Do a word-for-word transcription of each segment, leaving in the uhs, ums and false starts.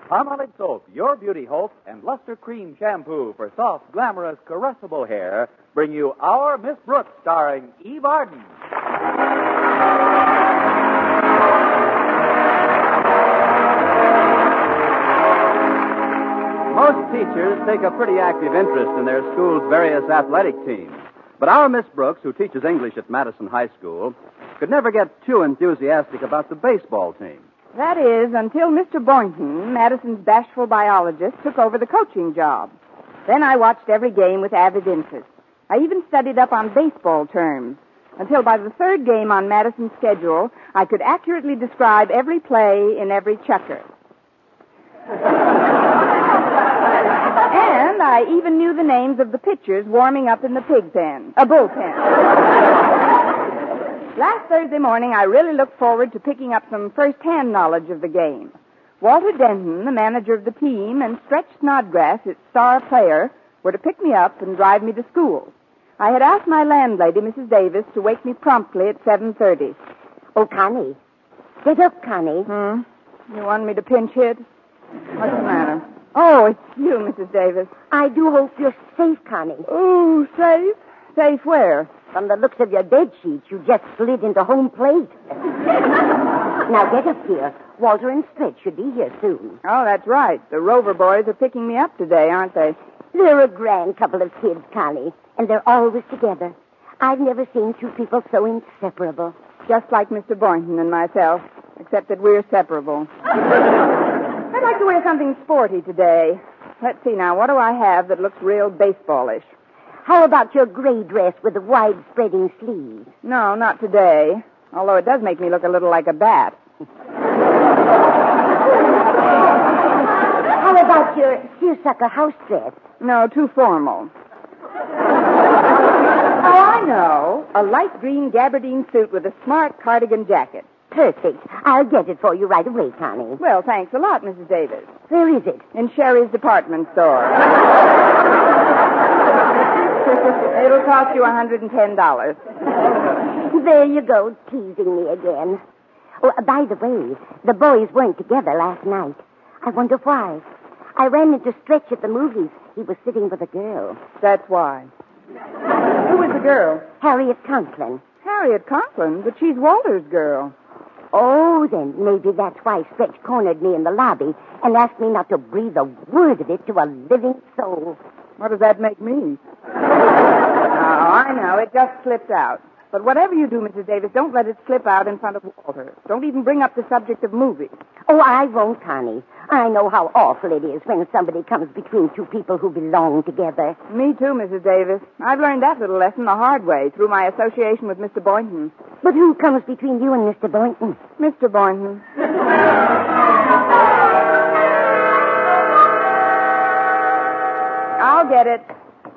Palmolive Soap, Your Beauty Hope, and Luster Cream Shampoo for soft, glamorous, caressable hair bring you Our Miss Brooks, starring Eve Arden. Most teachers take a pretty active interest in their school's various athletic teams. But our Miss Brooks, who teaches English at Madison High School, could never get too enthusiastic about the baseball team. That is, until Mister Boynton, Madison's bashful biologist, took over the coaching job. Then I watched every game with avid interest. I even studied up on baseball terms, until by the third game on Madison's schedule, I could accurately describe every play in every chukker. And I even knew the names of the pitchers warming up in the pig pen, a bullpen. Last Thursday morning, I really looked forward to picking up some first-hand knowledge of the game. Walter Denton, the manager of the team, and Stretch Snodgrass, its star player, were to pick me up and drive me to school. I had asked my landlady, Missus Davis, to wake me promptly at seven thirty. Oh, Connie. Get up, Connie. Hmm? You want me to pinch hit? What's the matter? Oh, it's you, Missus Davis. I do hope you're safe, Connie. Oh, safe? Safe where? From the looks of your bed sheets, you just slid into home plate. Now get up here. Walter and Stretch should be here soon. Oh, that's right. The Rover boys are picking me up today, aren't they? They're a grand couple of kids, Connie, and they're always together. I've never seen two people so inseparable. Just like Mister Boynton and myself, except that we're separable. I'd like to wear something sporty today. Let's see now, what do I have that looks real baseballish? How about your gray dress with the wide-spreading sleeves? No, not today. Although it does make me look a little like a bat. How about your seersucker house dress? No, too formal. Oh, I know. A light green gabardine suit with a smart cardigan jacket. Perfect. I'll get it for you right away, Connie. Well, thanks a lot, Missus Davis. Where is it? In Sherry's department store. It'll cost you one hundred ten dollars. There you go, teasing me again. Oh, by the way, the boys weren't together last night. I wonder why. I ran into Stretch at the movies. He was sitting with a girl. That's why. Who was the girl? Harriet Conklin. Harriet Conklin? But she's Walter's girl. Oh, then maybe that's why Stretch cornered me in the lobby and asked me not to breathe a word of it to a living soul. What does that make me? Oh, I know. It just slipped out. But whatever you do, Missus Davis, don't let it slip out in front of Walter. Don't even bring up the subject of movies. Oh, I won't, Connie. I know how awful it is when somebody comes between two people who belong together. Me too, Missus Davis. I've learned that little lesson the hard way through my association with Mister Boynton. But who comes between you and Mister Boynton? Mister Boynton. I'll get it.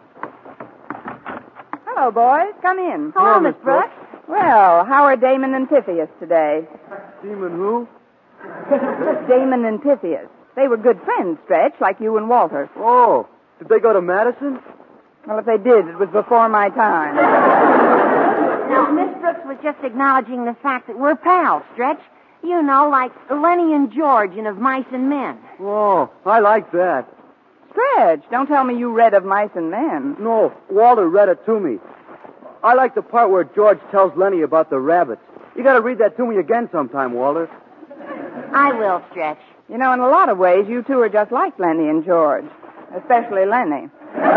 Hello, boys. Come in. Hello, Miss Brooks. Well, how are Damon and Pythias today? Damon who? Damon and Pythias. They were good friends, Stretch, like you and Walter. Oh, did they go to Madison? Well, if they did, it was before my time. Now, Miss Brooks was just acknowledging the fact that we're pals, Stretch. You know, like Lenny and George in Of Mice and Men. Oh, I like that. Stretch, don't tell me you read Of Mice and Men. No, Walter read it to me. I like the part where George tells Lenny about the rabbits. You got to read that to me again sometime, Walter. I will, Stretch. You know, in a lot of ways, you two are just like Lenny and George. Especially Lenny.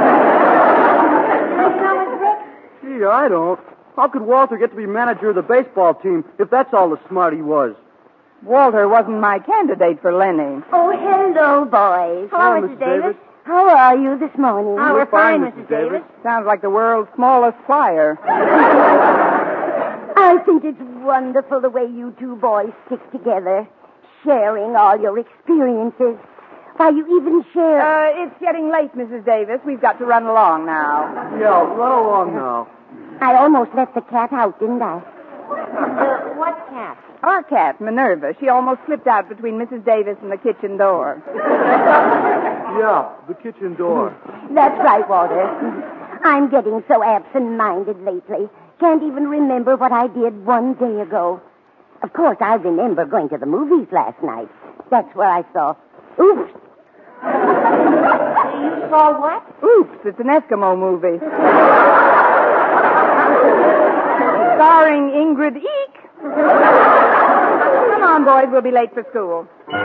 Gee, I don't. How could Walter get to be manager of the baseball team if that's all the smart he was? Walter wasn't my candidate for Lenny. Oh, hello, boys. Hello, Hello, Missus Missus Davis. Davis. How are you this morning? Oh, we're fine, Missus Missus Davis. Sounds like the world's smallest choir. I think it's wonderful the way you two boys stick together, sharing all your experiences. Why, you even share... Uh, it's getting late, Missus Davis. We've got to run along now. Yeah, run along now. I almost let the cat out, didn't I? Uh, what cat? Our cat, Minerva, she almost slipped out between Missus Davis and the kitchen door. Yeah, the kitchen door. That's right, Walter. I'm getting so absent-minded lately. Can't even remember what I did one day ago. Of course, I remember going to the movies last night. That's where I saw Oops. You saw what? Oops, it's an Eskimo movie. Starring Ingrid Eek. Come on, boys, we'll be late for school.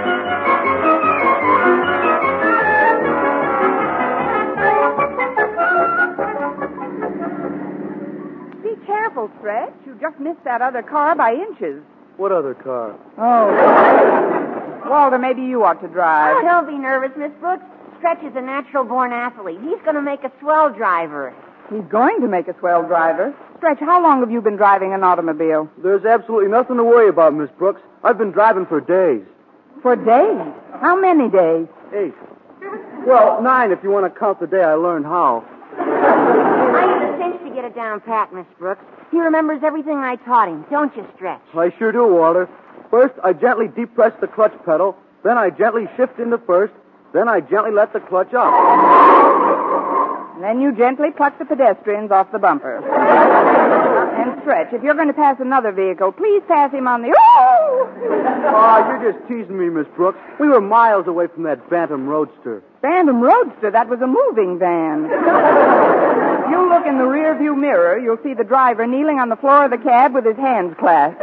Be careful, Stretch. You just missed that other car by inches. What other car? Oh. Walter, maybe you ought to drive. Oh, don't be nervous, Miss Brooks. Stretch is a natural-born athlete. He's going to make a swell driver. He's going to make a swell driver. Stretch, how long have you been driving an automobile? There's absolutely nothing to worry about, Miss Brooks. I've been driving for days. For days? How many days? Eight. Well, nine if you want to count the day I learned how. I used a cinch to get it down pat, Miss Brooks. He remembers everything I taught him, don't you, Stretch? I sure do, Walter. First, I gently depress the clutch pedal. Then I gently shift into first. Then I gently let the clutch up. And then you gently pluck the pedestrians off the bumper. And Stretch, if you're going to pass another vehicle, please pass him on the... Oh! Oh, you're just teasing me, Miss Brooks. We were miles away from that Bantam Roadster. Bantam Roadster? That was a moving van. If you look in the rearview mirror, you'll see the driver kneeling on the floor of the cab with his hands clasped.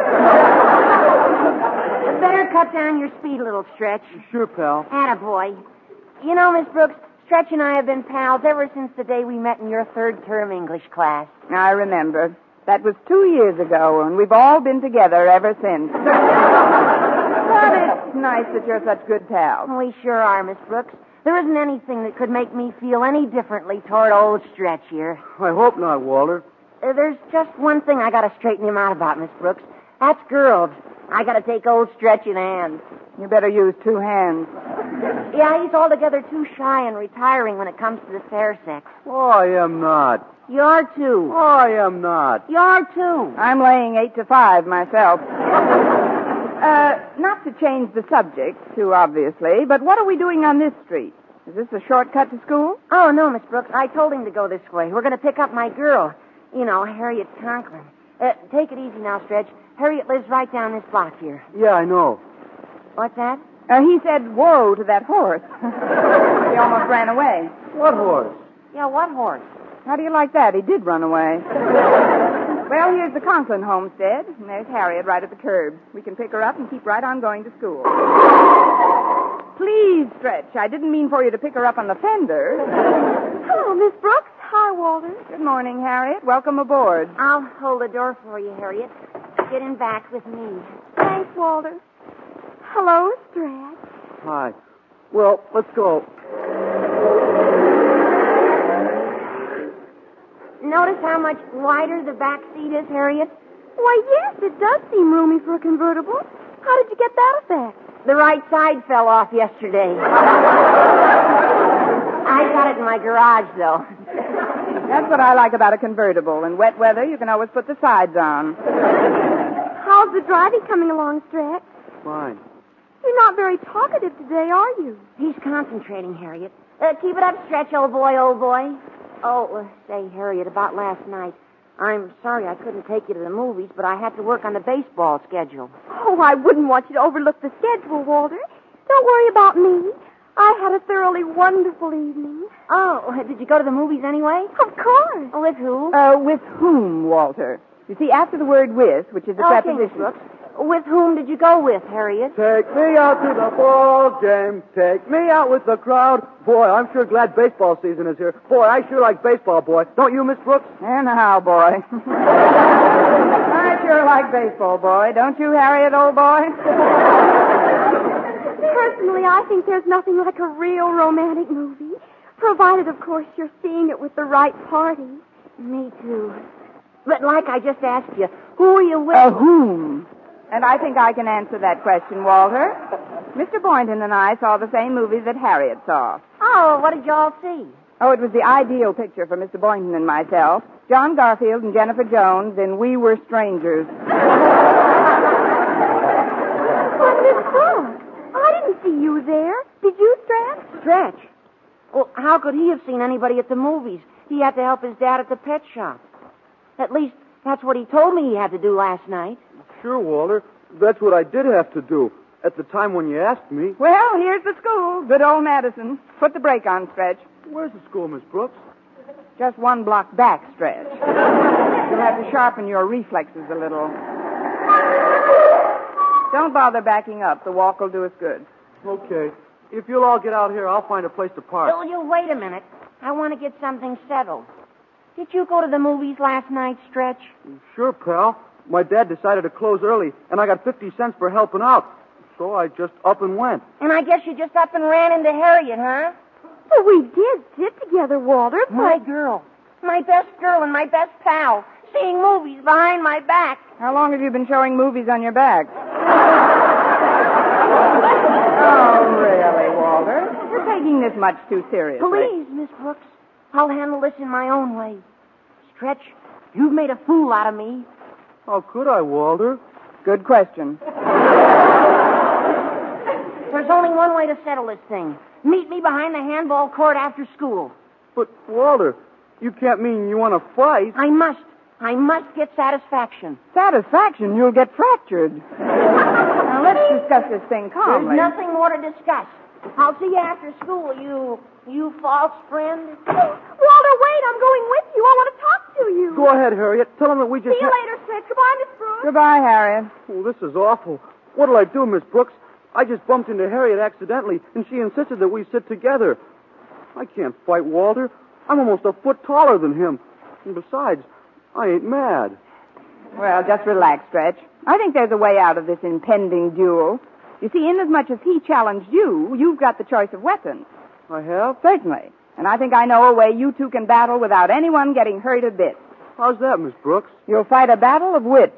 Better cut down your speed a little, Stretch. Sure, pal. Attaboy. You know, Miss Brooks, Stretch and I have been pals ever since the day we met in your third term English class. I remember. That was two years ago, and we've all been together ever since. But it's nice that you're such good pals. We sure are, Miss Brooks. There isn't anything that could make me feel any differently toward old Stretch here. I hope not, Walter. Uh, there's just one thing I got to straighten him out about, Miss Brooks. That's girls. I got to take old Stretch in hand. You better use two hands. Yeah, he's altogether too shy and retiring when it comes to the fair sex. Oh, I am not. You're too. Oh, I am not. You're too. I'm laying eight to five myself. Uh, not to change the subject, too obviously, but what are we doing on this street? Is this a shortcut to school? Oh, no, Miss Brooks. I told him to go this way. We're going to pick up my girl. You know, Harriet Conklin. Uh, take it easy now, Stretch. Harriet lives right down this block here. Yeah, I know. What's that? Uh, he said, whoa to that horse. He almost ran away. What horse? Yeah, what horse? How do you like that? He did run away. Well, here's the Conklin homestead, and there's Harriet right at the curb. We can pick her up and keep right on going to school. Please, Stretch. I didn't mean for you to pick her up on the fender. Hello, Miss Brooks. Hi, Walter. Good morning, Harriet. Welcome aboard. I'll hold the door for you, Harriet. Get in back with me. Thanks, Walter. Hello, Stretch. Hi. Well, let's go. Notice how much wider the back seat is, Harriet? Why, yes, it does seem roomy for a convertible. How did you get that effect? The right side fell off yesterday. I got it in my garage, though. That's what I like about a convertible. In wet weather, you can always put the sides on. How's the driving coming along, Stretch? Fine. You're not very talkative today, are you? He's concentrating, Harriet. Uh, keep it up, Stretch, old boy, old boy. Oh, uh, say, Harriet, about last night. I'm sorry I couldn't take you to the movies, but I had to work on the baseball schedule. Oh, I wouldn't want you to overlook the schedule, Walter. Don't worry about me. I had a thoroughly wonderful evening. Oh, did you go to the movies anyway? Of course. Oh, with who? Uh, with whom, Walter? You see, after the word with, which is a Okay, preposition... Miss Brooks. With whom did you go with, Harriet? Take me out to the ball game. Take me out with the crowd. Boy, I'm sure glad baseball season is here. Boy, I sure like baseball, boy. Don't you, Miss Brooks? And how, boy? I sure like baseball, boy. Don't you, Harriet, old boy? Personally, I think there's nothing like a real romantic movie. Provided, of course, you're seeing it with the right party. Me too. But like I just asked you, who are you with? Uh, whom? And I think I can answer that question, Walter. Mister Boynton and I saw the same movie that Harriet saw. Oh, what did y'all see? Oh, it was the ideal picture for Mister Boynton and myself. John Garfield and Jennifer Jones in We Were Strangers. But, Miss Brooks, I didn't see you there. Did you, Stretch? Stretch? Well, how could he have seen anybody at the movies? He had to help his dad at the pet shop. At least, that's what he told me he had to do last night. Sure, Walter. That's what I did have to do. at the time when you asked me. Well, here's the school. Good old Madison. Put the brake on, Stretch. Where's the school, Miss Brooks? Just one block back, Stretch. You'll have to sharpen your reflexes a little. Don't bother backing up. The walk will do us good. Okay. If you'll all get out here, I'll find a place to park. Oh, you wait a minute. I want to get something settled. Did you go to the movies last night, Stretch? Sure, pal. My dad decided to close early, and I got fifty cents for helping out. So I just up and went. And I guess you just up and ran into Harriet, huh? Well, we did sit together, Walter, but... My girl. My best girl and my best pal. Seeing movies behind my back. How long have you been showing movies on your back? Oh, really, Walter? You're taking this much too seriously. Please, Miss Brooks. I'll handle this in my own way. Stretch, you've made a fool out of me. How could I, Walter? Good question. There's only one way to settle this thing. Meet me behind the handball court after school. But, Walter, you can't mean you want to fight. I must. I must get satisfaction. Satisfaction? You'll get fractured. Now, let's discuss this thing calmly. There's nothing more to discuss. I'll see you after school, you... you false friend. Walter, wait, I'm going with you. I want to talk to you. Go ahead, Harriet. Tell him that we just... See you ha- later, Stretch. Goodbye, Miss Brooks. Goodbye, Harriet. Oh, this is awful. What'll I do, Miss Brooks? I just bumped into Harriet accidentally, and she insisted that we sit together. I can't fight Walter. I'm almost a foot taller than him. And besides, I ain't mad. Well, just relax, Stretch. I think there's a way out of this impending duel. You see, inasmuch as he challenged you, you've got the choice of weapons. I have? Certainly. And I think I know a way you two can battle without anyone getting hurt a bit. How's that, Miss Brooks? You'll fight a battle of wits.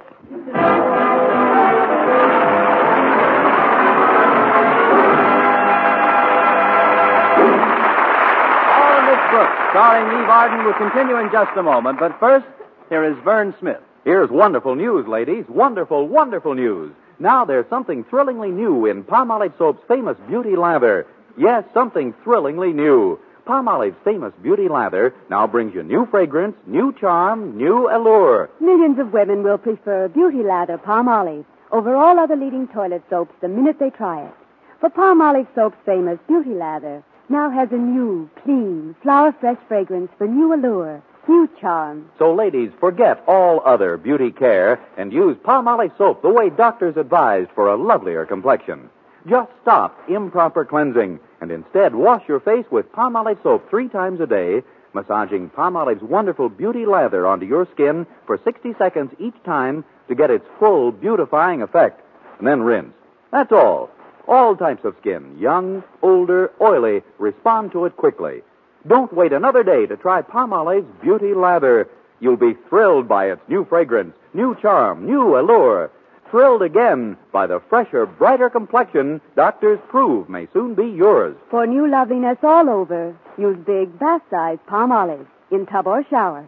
All of Miss Brooks, starring Eve Arden, will continue in just a moment. But first, here is Vern Smith. Here's wonderful news, ladies. Wonderful, wonderful news. Now there's something thrillingly new in Palmolive Soap's famous beauty lather. Yes, something thrillingly new. Palmolive's famous beauty lather now brings you new fragrance, new charm, new allure. Millions of women will prefer Beauty Lather Palmolive over all other leading toilet soaps the minute they try it. For Palmolive Soap's famous Beauty Lather now has a new, clean, flower-fresh fragrance for new allure, new charm. So, ladies, forget all other beauty care and use Palmolive Soap the way doctors advised for a lovelier complexion. Just stop improper cleansing and instead wash your face with Palmolive Soap three times a day, massaging Palmolive's wonderful beauty lather onto your skin for sixty seconds each time to get its full beautifying effect. And then rinse. That's all. All types of skin, young, older, oily, respond to it quickly. Don't wait another day to try Palmolive's beauty lather. You'll be thrilled by its new fragrance, new charm, new allure. Thrilled again by the fresher, brighter complexion doctors prove may soon be yours. For new loveliness all over, use big bath-size Palmolive in tub or shower.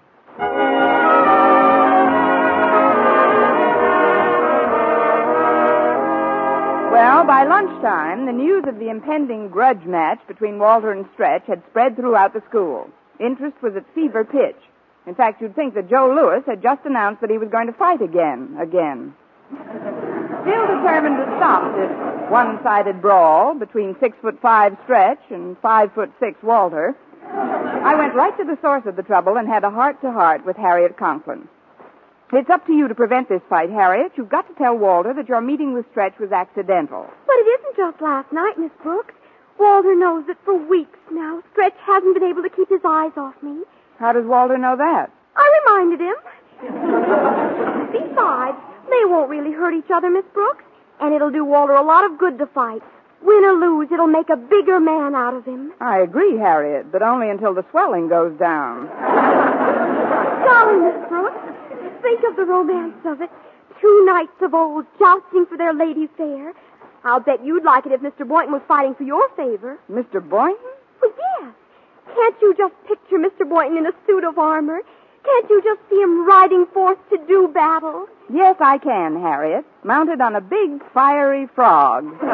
Well, by lunchtime, the news of the impending grudge match between Walter and Stretch had spread throughout the school. Interest was at fever pitch. In fact, you'd think that Joe Lewis had just announced that he was going to fight again, again. Still determined to stop this one-sided brawl between six foot five Stretch and five foot six Walter, I went right to the source of the trouble and had a heart-to-heart with Harriet Conklin. It's up to you to prevent this fight, Harriet. You've got to tell Walter that your meeting with Stretch was accidental. But it isn't just last night, Miss Brooks. Walter knows that for weeks now, Stretch hasn't been able to keep his eyes off me. How does Walter know that? I reminded him. Besides, they won't really hurt each other, Miss Brooks. And it'll do Walter a lot of good to fight. Win or lose, it'll make a bigger man out of him. I agree, Harriet, but only until the swelling goes down. Golly, Miss Brooks, think of the romance of it. Two knights of old jousting for their lady fair. I'll bet you'd like it if Mister Boynton was fighting for your favor. Mister Boynton? Well, yes. Can't you just picture Mister Boynton in a suit of armor? Can't you just see him riding forth to do battle? Yes, I can, Harriet. Mounted on a big, fiery frog. No,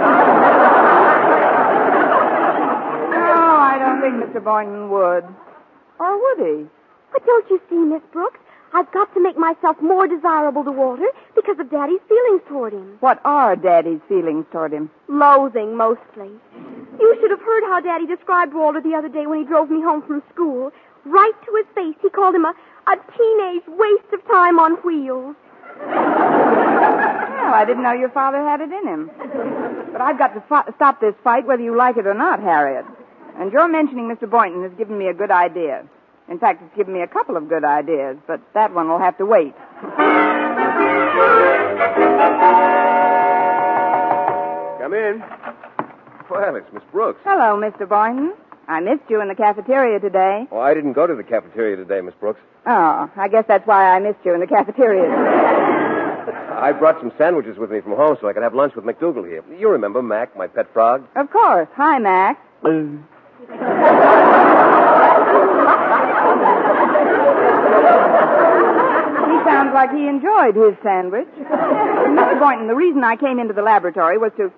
I don't think Mister Boynton would. Or would he? But don't you see, Miss Brooks? I've got to make myself more desirable to Walter because of Daddy's feelings toward him. What are Daddy's feelings toward him? Loathing, mostly. You should have heard how Daddy described Walter the other day when he drove me home from school. Right to his face, he called him a, a teenage waste of time on wheels. Well, I didn't know your father had it in him. But I've got to fi- stop this fight whether you like it or not, Harriet. And your mentioning Mister Boynton has given me a good idea. In fact, it's given me a couple of good ideas, but that one will have to wait. Come in. Well, it's Miss Brooks. Hello, Mister Boynton. I missed you in the cafeteria today. Oh, I didn't go to the cafeteria today, Miss Brooks. Oh, I guess that's why I missed you in the cafeteria today. I brought some sandwiches with me from home so I could have lunch with McDougal here. You remember Mac, my pet frog? Of course. Hi, Mac. He sounds like he enjoyed his sandwich. Mister Boynton, the reason I came into the laboratory was to...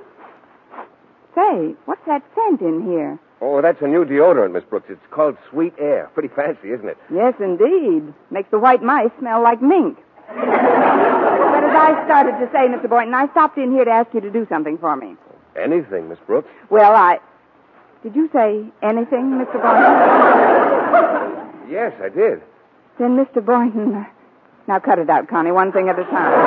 Say, what's that scent in here? Oh, that's a new deodorant, Miss Brooks. It's called Sweet Air. Pretty fancy, isn't it? Yes, indeed. Makes the white mice smell like mink. But as I started to say, Mister Boynton, I stopped in here to ask you to do something for me. Anything, Miss Brooks? Well, I... Did you say anything, Mister Boynton? Yes, I did. Then, Mister Boynton... Now, cut it out, Connie, one thing at a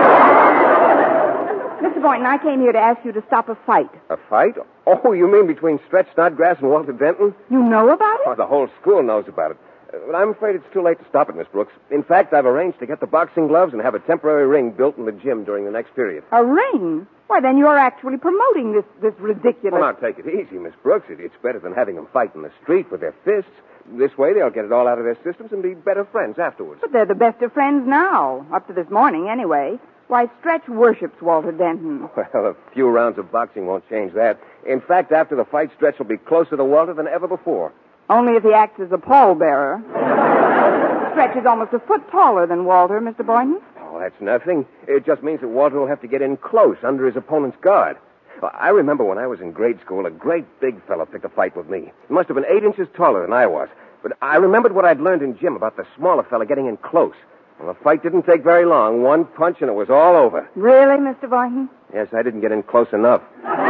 time. Mister Boynton, I came here to ask you to stop a fight. A fight? Oh, you mean between Stretch Snodgrass and Walter Denton? You know about it? Oh, the whole school knows about it. Uh, but I'm afraid it's too late to stop it, Miss Brooks. In fact, I've arranged to get the boxing gloves and have a temporary ring built in the gym during the next period. A ring? Why, then you're actually promoting this, this ridiculous... Well, now, take it easy, Miss Brooks. It, it's better than having them fight in the street with their fists. This way, they'll get it all out of their systems and be better friends afterwards. But they're the best of friends now, up to this morning, anyway. Why, Stretch worships Walter Denton. Well, a few rounds of boxing won't change that. In fact, after the fight, Stretch will be closer to Walter than ever before. Only if he acts as a pallbearer. Stretch is almost a foot taller than Walter, Mister Boynton. Oh, that's nothing. It just means that Walter will have to get in close under his opponent's guard. Well, I remember when I was in grade school, a great big fella picked a fight with me. He must have been eight inches taller than I was. But I remembered what I'd learned in gym about the smaller fella getting in close. Well, the fight didn't take very long. One punch and it was all over. Really, Mister Boynton? Yes, I didn't get in close enough.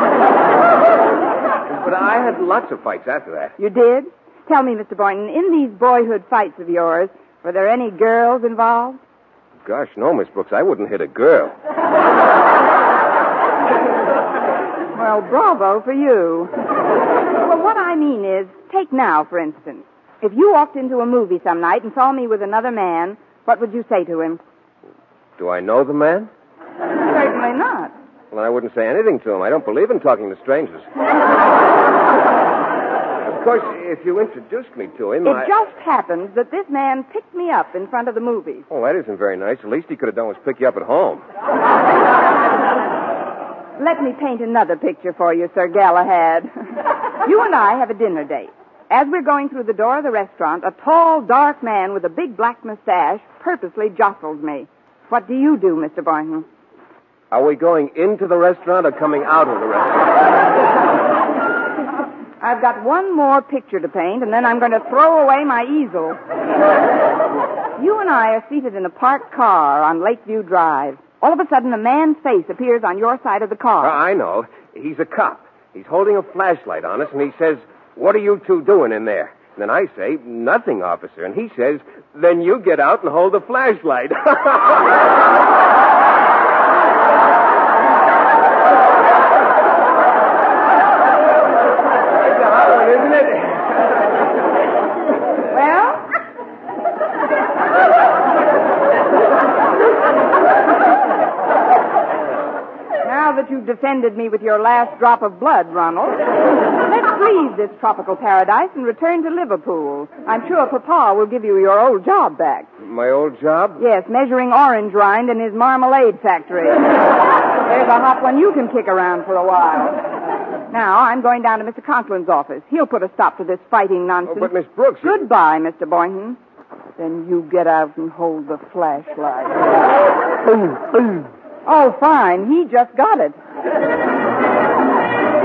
But I had lots of fights after that. You did? Tell me, Mister Boynton, in these boyhood fights of yours, were there any girls involved? Gosh, no, Miss Brooks. I wouldn't hit a girl. Well, bravo for you. Well, what I mean is, take now, for instance. If you walked into a movie some night and saw me with another man, what would you say to him? Do I know the man? Certainly not. Well, I wouldn't say anything to him. I don't believe in talking to strangers. Of course, if you introduced me to him, It I... just happens that this man picked me up in front of the movies. Oh, that isn't very nice. The least he could have done was pick you up at home. Let me paint another picture for you, Sir Galahad. You and I have a dinner date. As we're going through the door of the restaurant, a tall, dark man with a big black mustache purposely jostles me. What do you do, Mister Boynton? Are we going into the restaurant or coming out of the restaurant? I've got one more picture to paint, and then I'm going to throw away my easel. You and I are seated in a parked car on Lakeview Drive. All of a sudden, a man's face appears on your side of the car. Uh, I know. He's a cop. He's holding a flashlight on us, and he says, "What are you two doing in there?" And then I say, "Nothing, officer." And he says, "Then you get out and hold the flashlight." Isn't it? Well? Now that you've defended me with your last drop of blood, Ronald, let's leave this tropical paradise and return to Liverpool. I'm sure Papa will give you your old job back. My old job? Yes, measuring orange rind in his marmalade factory. There's a hot one you can kick around for a while. Now, I'm going down to Mister Conklin's office. He'll put a stop to this fighting nonsense. Oh, but, Miss Brooks... You... Goodbye, Mister Boynton. Then you get out and hold the flashlight. Oh, fine. He just got it.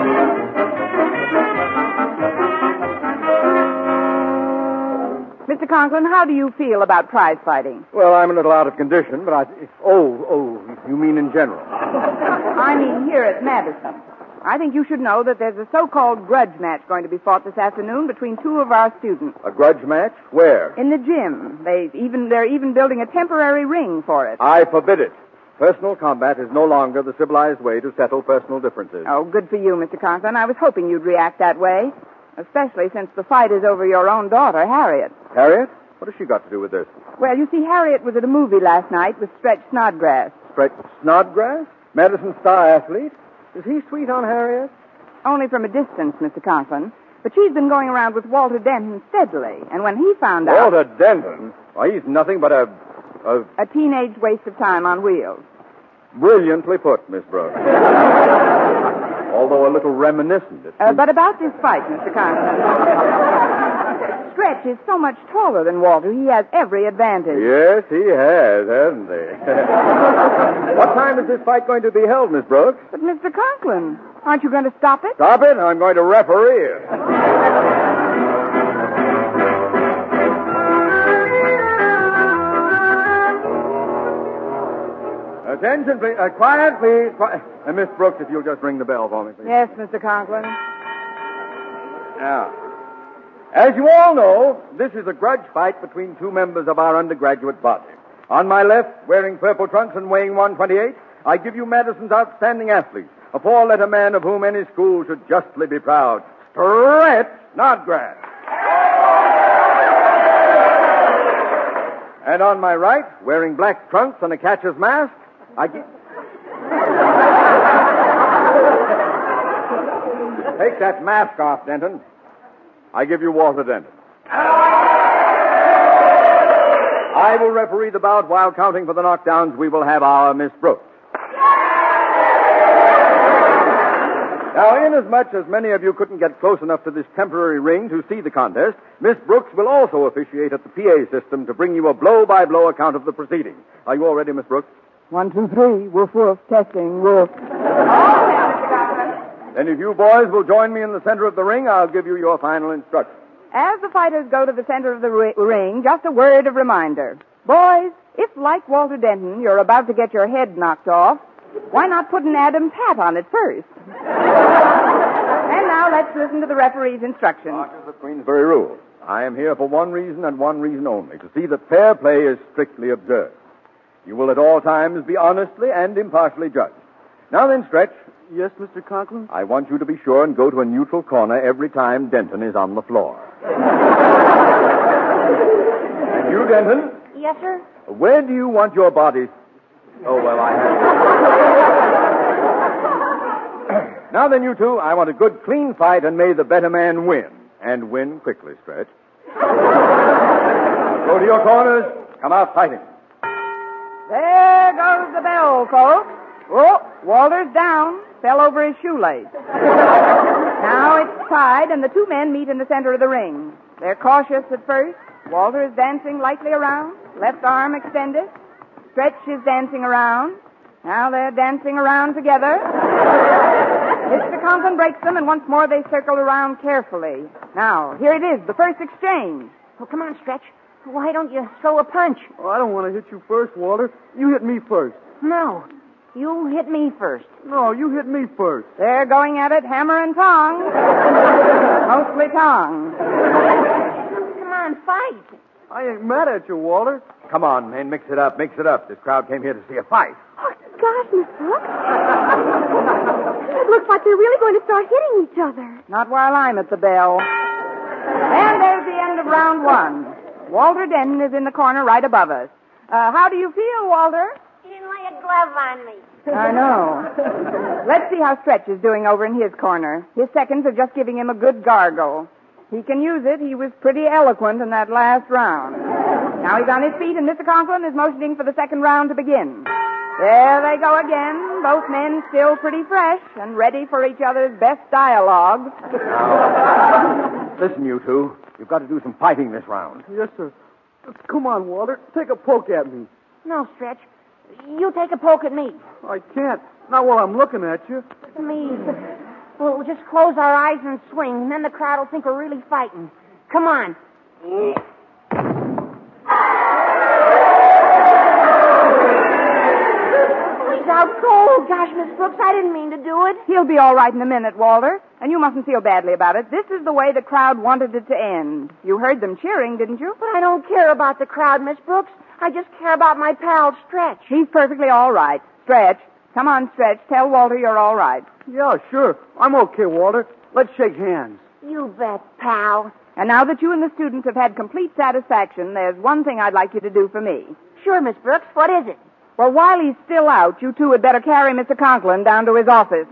Mister Conklin, how do you feel about prize fighting? Well, I'm a little out of condition, but I... Oh, oh, you mean in general? I mean here at Madison. I think you should know that there's a so-called grudge match going to be fought this afternoon between two of our students. A grudge match? Where? In the gym. They even, they're even building a temporary ring for it. I forbid it. Personal combat is no longer the civilized way to settle personal differences. Oh, good for you, Mister Conklin. I was hoping you'd react that way, especially since the fight is over your own daughter, Harriet. Harriet? What has she got to do with this? Well, you see, Harriet was at a movie last night with Stretch Snodgrass. Stretch Snodgrass? Madison star athlete? Is he sweet on Harriet? Only from a distance, Mister Conklin. But she's been going around with Walter Denton steadily, and when he found out... Walter Denton? Why, he's nothing but a... A, a teenage waste of time on wheels. Brilliantly put, Miss Brooks. Although a little reminiscent. Uh, but about this fight, Mister Conklin. Stretch is so much taller than Walter, he has every advantage. Yes, he has, hasn't he? What time is this fight going to be held, Miss Brooks? But, Mister Conklin, aren't you going to stop it? Stop it? I'm going to referee it. Attention, please. Uh, quiet, please. Quiet. Uh, Miss Brooks, if you'll just ring the bell for me, please. Yes, Mister Conklin. Now, as you all know, this is a grudge fight between two members of our undergraduate body. On my left, wearing purple trunks and weighing one twenty-eight, I give you Madison's outstanding athlete, a four-letter man of whom any school should justly be proud. Stretch Snodgrass. And on my right, wearing black trunks and a catcher's mask, I give... Take that mask off, Denton. I give you Walter Denton. I will referee the bout while counting for the knockdowns. We will have our Miss Brooks. Now, inasmuch as many of you couldn't get close enough to this temporary ring to see the contest, Miss Brooks will also officiate at the P A system to bring you a blow-by-blow account of the proceedings. Are you all ready, Miss Brooks? One, two, three. Woof, woof. Testing. Woof. Then if you boys will join me in the center of the ring, I'll give you your final instructions. As the fighters go to the center of the ri- ring, just a word of reminder. Boys, if, like Walter Denton, you're about to get your head knocked off, why not put an Adam's hat on it first? And now let's listen to the referee's instructions. Marches of Queensbury rules. I am here for one reason and one reason only, to see that fair play is strictly observed. You will at all times be honestly and impartially judged. Now then, Stretch. Yes, Mister Conklin? I want you to be sure and go to a neutral corner every time Denton is on the floor. And you, Denton? Yes, sir? Where do you want your body? Oh, well, I have... Now then, you two, I want a good, clean fight, and may the better man win. And win quickly, Stretch. Go to your corners. Come out fighting. There goes the bell, folks. Oh, Walter's down. Fell over his shoelace. Now it's tied, and the two men meet in the center of the ring. They're cautious at first. Walter is dancing lightly around, left arm extended. Stretch is dancing around. Now they're dancing around together. Mister Conklin breaks them, and once more they circle around carefully. Now, here it is, the first exchange. Oh, come on, Stretch. Why don't you throw a punch? Oh, I don't want to hit you first, Walter. You hit me first. No. You hit me first. No, you hit me first. They're going at it hammer and tong. Mostly tong. Come on, fight. I ain't mad at you, Walter. Come on, man, mix it up, mix it up. This crowd came here to see a fight. Oh, gosh, Miss Brooks. It looks like they're really going to start hitting each other. Not while I'm at the bell. And there's the end of round one. Walter Denton is in the corner right above us. Uh, how do you feel, Walter? You didn't lay a glove on me. I know. Let's see how Stretch is doing over in his corner. His seconds are just giving him a good gargle. He can use it. He was pretty eloquent in that last round. Now he's on his feet, and Mister Conklin is motioning for the second round to begin. There they go again, both men still pretty fresh and ready for each other's best dialogue. Now, listen, you two. You've got to do some fighting this round. Yes, sir. Come on, Walter. Take a poke at me. No, Stretch. You take a poke at me. I can't. Not while I'm looking at you. Me. Well, we'll just close our eyes and swing, and then the crowd will think we're really fighting. Come on. out cold. Gosh, Miss Brooks, I didn't mean to do it. He'll be all right in a minute, Walter. And you mustn't feel badly about it. This is the way the crowd wanted it to end. You heard them cheering, didn't you? But I don't care about the crowd, Miss Brooks. I just care about my pal, Stretch. He's perfectly all right. Stretch. Come on, Stretch. Tell Walter you're all right. Yeah, sure. I'm okay, Walter. Let's shake hands. You bet, pal. And now that you and the students have had complete satisfaction, there's one thing I'd like you to do for me. Sure, Miss Brooks. What is it? Well, while he's still out, you two had better carry Mister Conklin down to his office.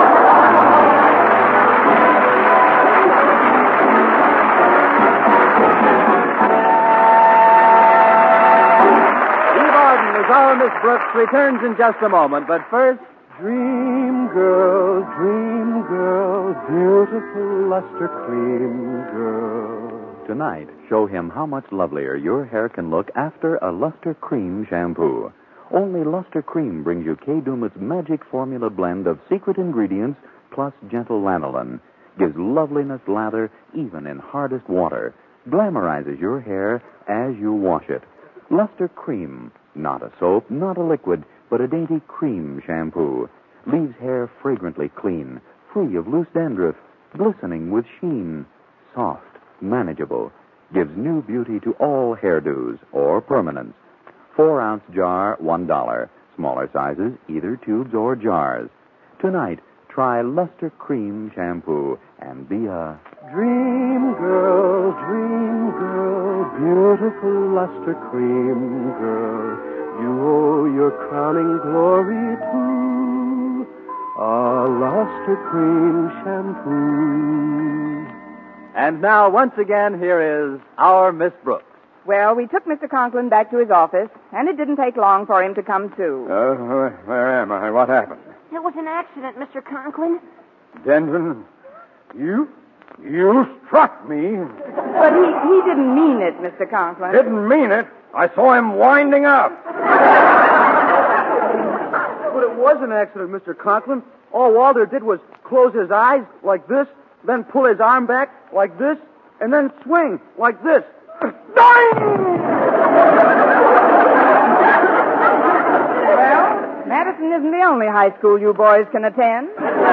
Eve Arden as our Miss Brooks returns in just a moment, but first... Dream girl, dream girl, beautiful luster cream girl. Tonight, show him how much lovelier your hair can look after a Luster Cream shampoo. Only Luster Cream brings you Kay Daumit's magic formula blend of secret ingredients plus gentle lanolin. Gives loveliness lather even in hardest water. Glamorizes your hair as you wash it. Luster Cream. Not a soap, not a liquid, but a dainty cream shampoo. Leaves hair fragrantly clean, free of loose dandruff, glistening with sheen. Soft, manageable. Gives new beauty to all hairdos or permanents. Four ounce jar, one dollar. Smaller sizes, either tubes or jars. Tonight, try Luster Cream shampoo and be a Dream girl, dream girl, beautiful luster cream girl. You owe your crowning glory to a luster cream shampoo. And now, once again, here is our Miss Brooks. Well, we took Mister Conklin back to his office, and it didn't take long for him to come to. Uh, where am I? What happened? It was an accident, Mister Conklin. Denton, you, you struck me. But he, he didn't mean it, Mister Conklin. Didn't mean it. I saw him winding up. But it was an accident, Mister Conklin. All Walter did was close his eyes like this, then pull his arm back like this, and then swing like this. Well, Madison isn't the only high school you boys can attend.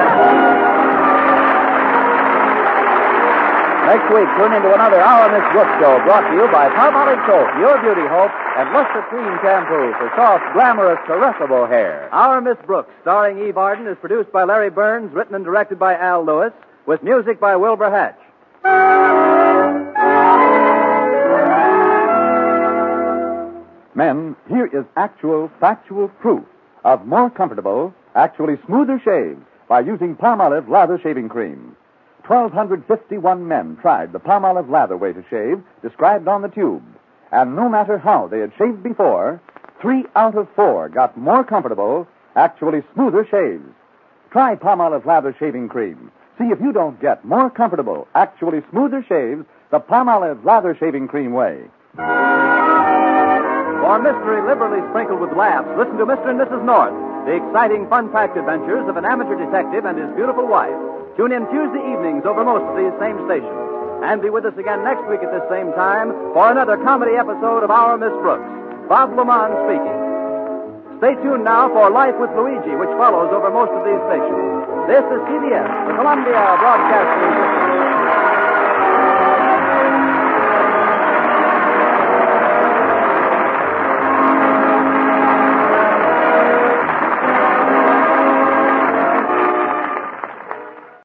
Next week, tune into another Our Miss Brooks show brought to you by Palmolive Soap, Your Beauty Hope, and Luster Cream Shampoo for soft, glamorous, caressable hair. Our Miss Brooks, starring Eve Arden, is produced by Larry Burns, written and directed by Al Lewis, with music by Wilbur Hatch. Men, here is actual, factual proof of more comfortable, actually smoother shaves by using Palmolive Lather Shaving Cream. one thousand two hundred fifty-one men tried the Palmolive Lather way to shave described on the tube. And no matter how they had shaved before, three out of four got more comfortable, actually smoother shaves. Try Palmolive Lather Shaving Cream. See if you don't get more comfortable, actually smoother shaves the Palmolive Lather Shaving Cream way. For mystery liberally sprinkled with laughs, listen to Mister and Missus North, the exciting, fun-packed adventures of an amateur detective and his beautiful wife. Tune in Tuesday evenings over most of these same stations. And be with us again next week at this same time for another comedy episode of Our Miss Brooks. Bob Lamont speaking. Stay tuned now for Life with Luigi, which follows over most of these stations. This is C B S, the Columbia Broadcasting System.